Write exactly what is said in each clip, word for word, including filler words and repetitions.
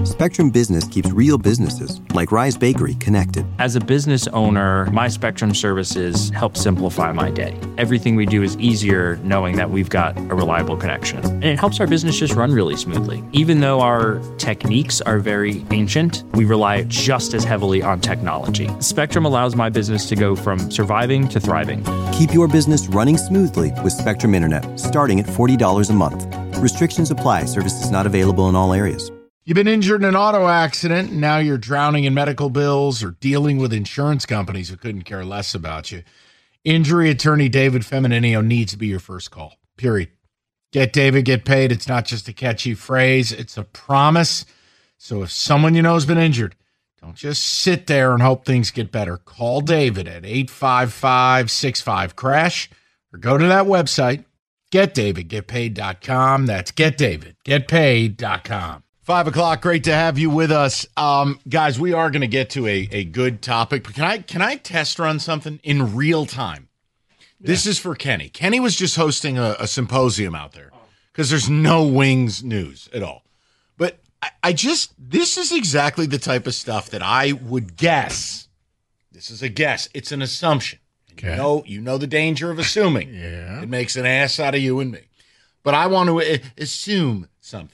Spectrum Business keeps real businesses, like Rise Bakery, connected. As a business owner, my Spectrum services help simplify my day. Everything we do is easier knowing that we've got a reliable connection. And it helps our business just run really smoothly. Even though our techniques are very ancient, we rely just as heavily on technology. Spectrum allows my business to go from surviving to thriving. Keep your business running smoothly with Spectrum Internet, starting at forty dollars a month. Restrictions apply. Services not available in all areas. You've been injured in an auto accident, and now you're drowning in medical bills or dealing with insurance companies who couldn't care less about you. Injury attorney David Femininio needs to be your first call, period. Get David, get paid. It's not just a catchy phrase. It's a promise. So if someone you know has been injured, don't just sit there and hope things get better. Call David at eight five five, six five, crash or go to that website, get david get paid dot com. That's get david get paid dot com. Five o'clock. Great to have you with us. Um, guys, we are going to get to a, a good topic, but can I, can I test run something in real time? Yeah. This is for Kenny. Kenny was just hosting a, a symposium out there because there's no Wings news at all. But I, I just, this is exactly the type of stuff that I would guess. This is a guess. It's an assumption. Okay. You know, you know the danger of assuming. Yeah. It makes an ass out of you and me. But I want to uh, assume something.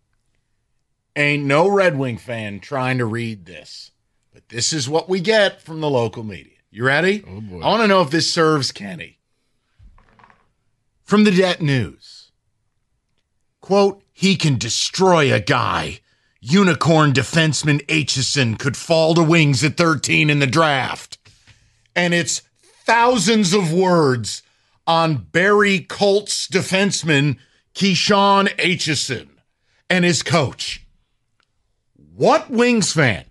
Ain't no Red Wing fan trying to read this, but this is what we get from the local media. You ready? Oh boy. I want to know if this serves Kenny. From the Det News. Quote, he can destroy a guy. Unicorn defenseman Aitchison could fall to Wings at thirteen in the draft. And it's thousands of words on Barrie Colts defenseman Keyshawn Aitchison and his coach. What Wings fan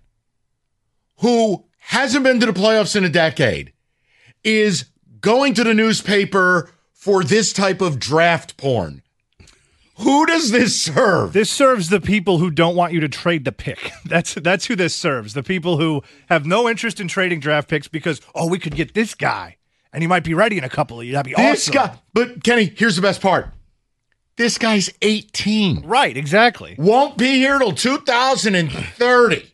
who hasn't been to the playoffs in a decade is going to the newspaper for this type of draft porn? Who does this serve? This serves the people who don't want you to trade the pick. That's that's who this serves. The people who have no interest in trading draft picks because, oh, we could get this guy, and he might be ready in a couple of years. That'd be this awesome. Guy, but, Kenny, here's the best part. This guy's eighteen. Right, exactly. Won't be here till two thousand thirty.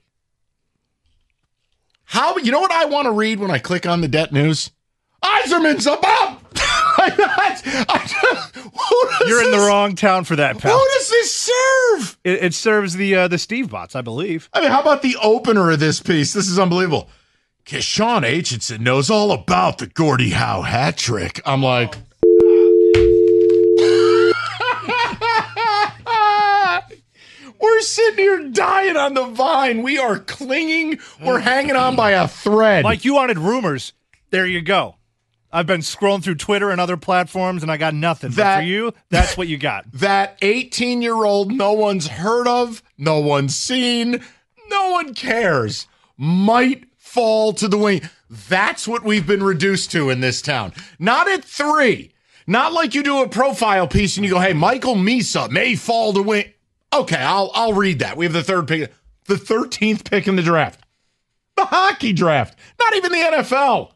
How, you know what I want to read when I click on the Det News? Yzerman's above. You're in this, the wrong town for that, pal. Who does this serve? It, it serves the uh, the Steve bots, I believe. I mean, how about the opener of this piece? This is unbelievable. Keyshawn Aitchison knows all about the Gordie Howe hat trick. I'm like... We're sitting here dying on the vine. We are clinging. We're hanging on by a thread. Mike, you wanted rumors. There you go. I've been scrolling through Twitter and other platforms, and I got nothing. That, but for you, that's what you got. That eighteen-year-old no one's heard of, no one's seen, no one cares, might fall to the wing. That's what we've been reduced to in this town. Not at three. Not like you do a profile piece and you go, hey, Michael Misa may fall to wing. Okay, I'll I'll read that. We have the third pick, the thirteenth pick in the draft. The hockey draft. Not even the N F L.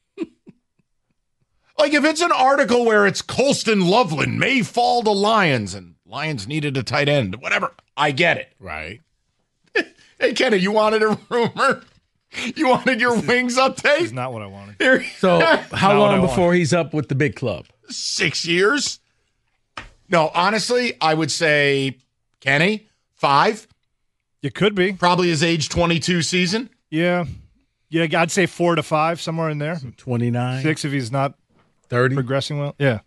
Like if it's an article where it's Colston Loveland may fall to Lions and Lions needed a tight end, whatever, I get it. Right. Hey, Kenny, you wanted a rumor? You wanted your Wings update? That's not what I wanted. Here. So how Not what long I before want. he's up with the big club? Six years? No, honestly, I would say, Kenny, five. You could be. Probably his age twenty-two season. Yeah. Yeah, I'd say four to five, somewhere in there. twenty-nine, Six if he's not thirty. progressing well. Yeah.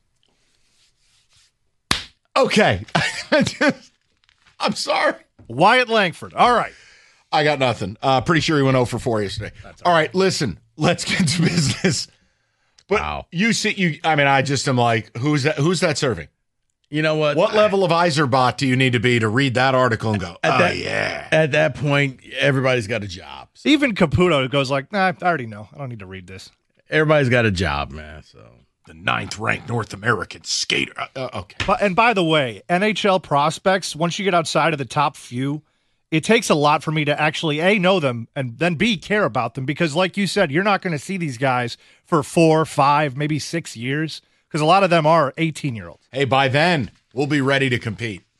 Okay. I'm sorry. Wyatt Langford. All right. I got nothing. Uh, pretty sure he went oh for four yesterday. That's all right. Listen, let's get to business. But Wow. you see, you. I mean, I just am like, who's that? Who's that serving? You know what? What level of Iserbot do you need to be to read that article and go, At oh, that, yeah. At that point, everybody's got a job. So Even Caputo goes like, nah, I already know. I don't need to read this. everybody's got a job, man. So The ninth ranked North American skater. Uh, uh, okay. But, and by the way, N H L prospects, once you get outside of the top few, it takes a lot for me to actually, A, know them, and then B, care about them. Because like you said, you're not going to see these guys for four, five, maybe six years. Because a lot of them are eighteen-year-olds. Hey, by then, we'll be ready to compete.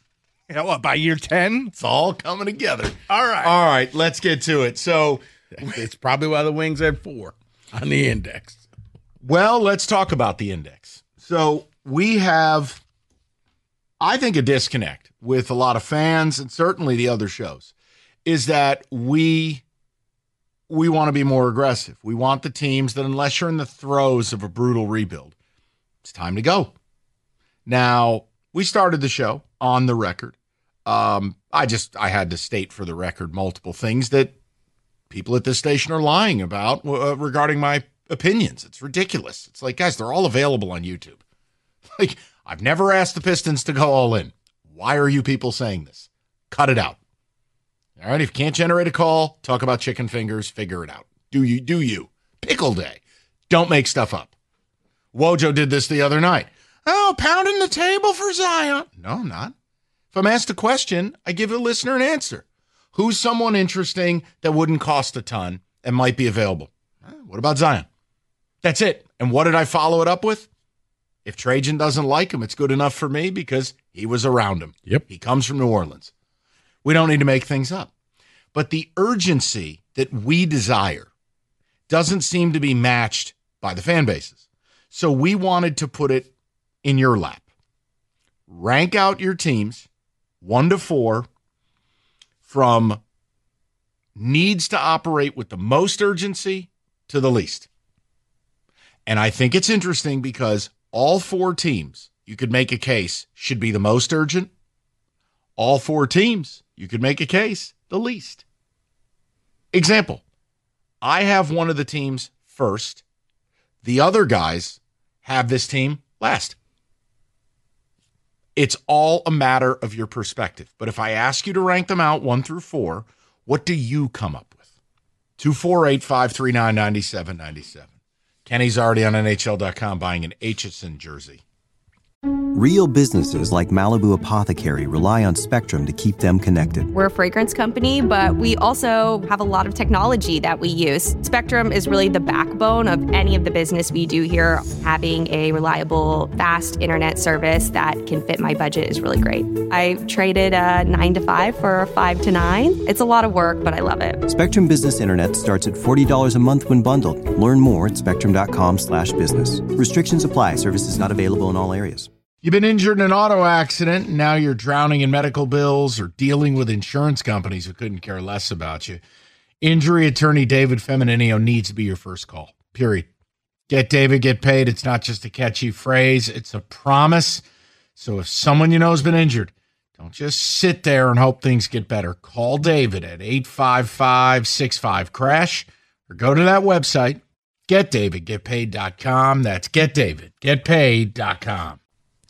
Yeah, what, by year ten? It's all coming together. All right. All right, let's get to it. So, It's probably why the Wings had four on the index. well, let's talk about the index. So we have, I think, a disconnect with a lot of fans and certainly the other shows is that we we want to be more aggressive. We want the teams that, unless you're in the throes of a brutal rebuild, it's time to go. Now, we started the show on the record. Um, I just, I had to state for the record multiple things that people at this station are lying about uh, regarding my opinions. It's ridiculous. It's like, guys, they're all available on YouTube. Like, I've never asked the Pistons to go all in. Why are you people saying this? Cut it out. All right, if you can't generate a call, talk about chicken fingers, figure it out. Do you, do you. Pickle day. Don't make stuff up. Wojo did this the other night. Oh, pounding the table for Zion. No, I'm not. If I'm asked a question, I give a listener an answer. Who's someone interesting that wouldn't cost a ton and might be available? Eh, what about Zion? That's it. And what did I follow it up with? If Trajan doesn't like him, it's good enough for me because he was around him. Yep. He comes from New Orleans. We don't need to make things up. But the urgency that we desire doesn't seem to be matched by the fan bases. So we wanted to put it in your lap. Rank out your teams one to four from needs to operate with the most urgency to the least. And I think it's interesting because all four teams, you could make a case, should be the most urgent. All four teams, you could make a case, the least. Example, I have one of the teams first. The other guys have this team last. It's all a matter of your perspective. But if I ask you to rank them out one through four, what do you come up with? two four eight, five three nine, nine seven nine seven. Kenny's already on N H L dot com buying an Aitchison jersey. Real businesses like Malibu Apothecary rely on Spectrum to keep them connected. We're a fragrance company, but we also have a lot of technology that we use. Spectrum is really the backbone of any of the business we do here. Having a reliable, fast internet service that can fit my budget is really great. I traded a nine to five for a five to nine. It's a lot of work, but I love it. Spectrum Business Internet starts at forty dollars a month when bundled. Learn more at spectrum.com slash business. Restrictions apply. Services not available in all areas. You've been injured in an auto accident, and now you're drowning in medical bills or dealing with insurance companies who couldn't care less about you. Injury attorney David Femininio needs to be your first call, period. Get David, get paid. It's not just a catchy phrase. It's a promise. So if someone you know has been injured, don't just sit there and hope things get better. Call David at eight five five, six five, crash or go to that website, get david get paid dot com. That's get david get paid dot com.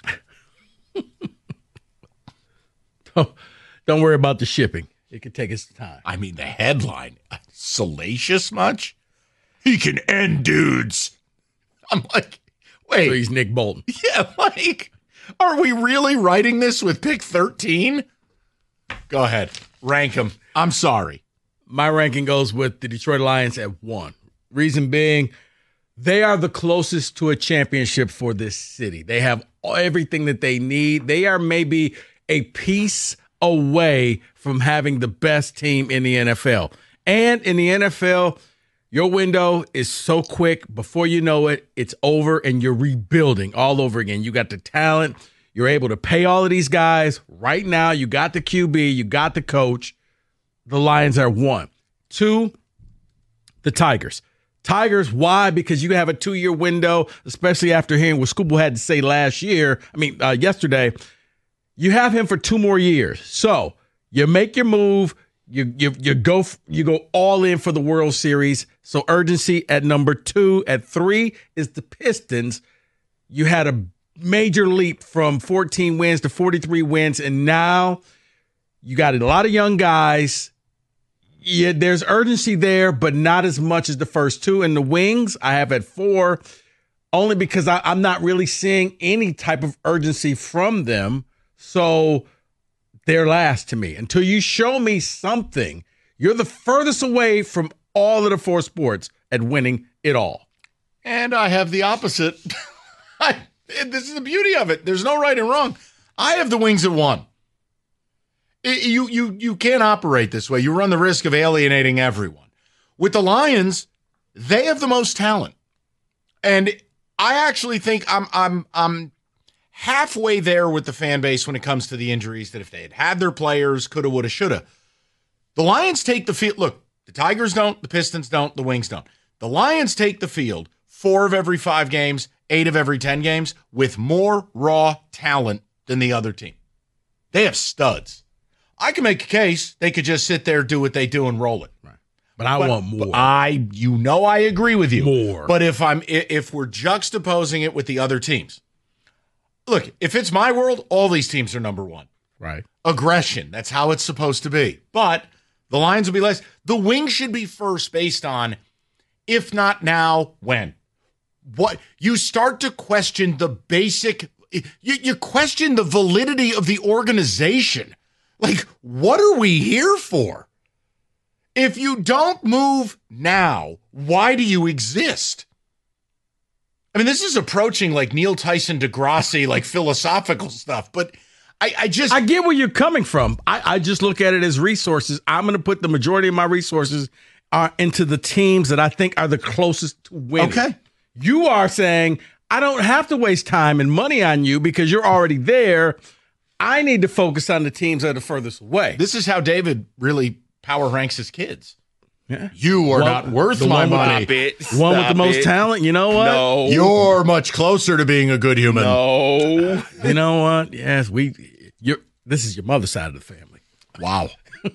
don't, don't worry about the shipping. It could take its time. I mean, the headline, salacious much? He can end dudes. I'm like, wait. So he's Nick Bolton. Yeah, like, are we really writing this with pick thirteen? Go ahead. Rank them. I'm sorry. My ranking goes with the Detroit Lions at one. Reason being, they are the closest to a championship for this city. They have everything that they need. They are maybe a piece away from having the best team in the N F L. And in the N F L, your window is so quick. Before you know it, it's over and you're rebuilding all over again. You got the talent. You're able to pay all of these guys. Right now, you got the Q B. You got the coach. The Lions are one. Two, the Tigers. Tigers, why? Because you have a two-year window, especially after hearing what Scoop had to say last year, I mean, uh, yesterday. You have him for two more years. So you make your move, you you you go you go all in for the World Series. So urgency at number two. At three is the Pistons. You had a major leap from fourteen wins to forty-three wins, and now you got a lot of young guys. Yeah, there's urgency there, but not as much as the first two. And the Wings, I have at four, only because I, I'm not really seeing any type of urgency from them. So they're last to me. Until you show me something, you're the furthest away from all of the four sports at winning it all. And I have the opposite. I, this is the beauty of it. There's no right and wrong. I have the Wings at one. It, you you you can't operate this way. You run the risk of alienating everyone. With the Lions, they have the most talent. And I actually think I'm I'm I'm halfway there with the fan base when it comes to the injuries, that if they had had their players, coulda, woulda, shoulda. The Lions take the field. Look, the Tigers don't, the Pistons don't, the Wings don't. The Lions take the field four of every five games, eight of every ten games, with more raw talent than the other team. They have studs. I can make a case they could just sit there, do what they do, and roll it. Right. But I but, want more. I, you know, I agree with you. More. But if I'm, if we're juxtaposing it with the other teams, look, if it's my world, all these teams are number one. Right. Aggression. That's how it's supposed to be. But the Lions will be less. The Wings should be first based on, if not now, when. What you start to question the basic, you, you question the validity of the organization. Like, what are we here for? If you don't move now, why do you exist? I mean, this is approaching like Neil Tyson Degrassi, like philosophical stuff, but I, I just... I get where you're coming from. I, I just look at it as resources. I'm going to put the majority of my resources uh, into the teams that I think are the closest to winning. Okay. You are saying, I don't have to waste time and money on you because you're already there. I need to focus on the teams that are furthest away. This is how David really power ranks his kids. Yeah. You are Well, not worth the my one with- money. Stop it. The one with the Stop most it. talent, you know what? No. You're much closer to being a good human. No. You know what? Yes, we. You're. This is your mother's side of the family. Wow.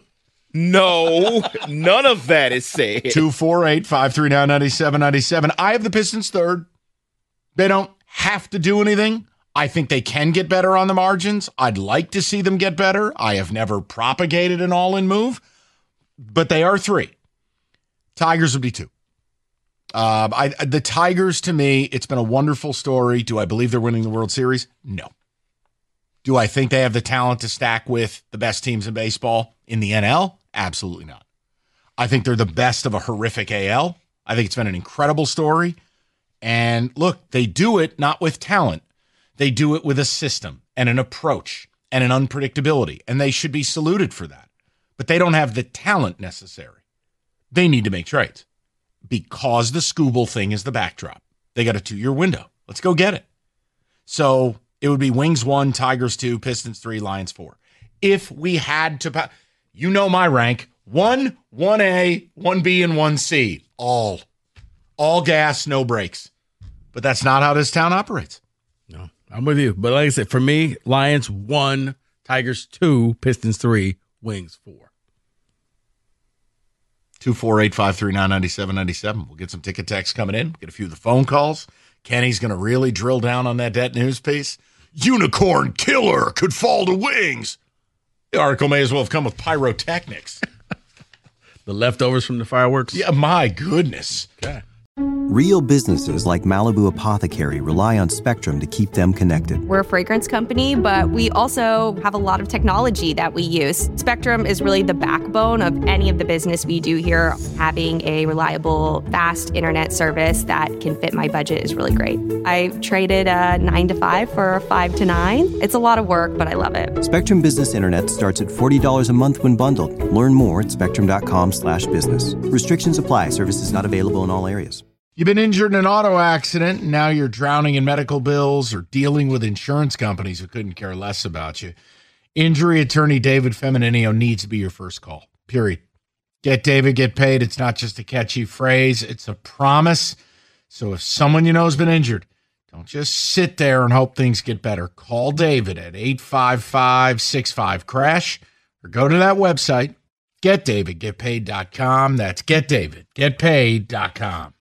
No. None of that is said. two four eight, five three nine, nine seven nine seven. I have the Pistons third. They don't have to do anything. I think they can get better on the margins. I'd like to see them get better. I have never propagated an all-in move, but they are three. Tigers would be two. Uh, I, the Tigers, to me, it's been a wonderful story. Do I believe they're winning the World Series? No. Do I think they have the talent to stack with the best teams in baseball in the N L? Absolutely not. I think they're the best of a horrific A L. I think it's been an incredible story. And look, they do it not with talent. They do it with a system and an approach and an unpredictability, and they should be saluted for that. But they don't have the talent necessary. They need to make trades because the Scooble thing is the backdrop. They got a two-year window. Let's go get it. So it would be Wings one, Tigers two, Pistons three, Lions four. If we had to, you know my rank, one, one A, one B, and one C. All. All gas, no brakes. But that's not how this town operates. No, I'm with you. But like I said, for me, Lions one, Tigers two, Pistons three, Wings four. two four eight, five three nine, nine seven nine seven. We'll get some ticket texts coming in. Get a few of the phone calls. Kenny's going to really drill down on that debt news piece. Unicorn killer could fall to Wings. The article may as well have come with pyrotechnics. The leftovers from the fireworks? Yeah, my goodness. Okay. Real businesses like Malibu Apothecary rely on Spectrum to keep them connected. We're a fragrance company, but we also have a lot of technology that we use. Spectrum is really the backbone of any of the business we do here. Having a reliable, fast internet service that can fit my budget is really great. I traded a nine to five for a five to nine. It's a lot of work, but I love it. Spectrum Business Internet starts at forty dollars a month when bundled. Learn more at spectrum.com slash business. Restrictions apply. Services not available in all areas. You've been injured in an auto accident, and now you're drowning in medical bills or dealing with insurance companies who couldn't care less about you. Injury attorney David Femininio needs to be your first call, period. Get David, get paid. It's not just a catchy phrase. It's a promise. So if someone you know has been injured, don't just sit there and hope things get better. Call David at eight five five, six five, crash or go to that website, get david get paid dot com. That's get david get paid dot com.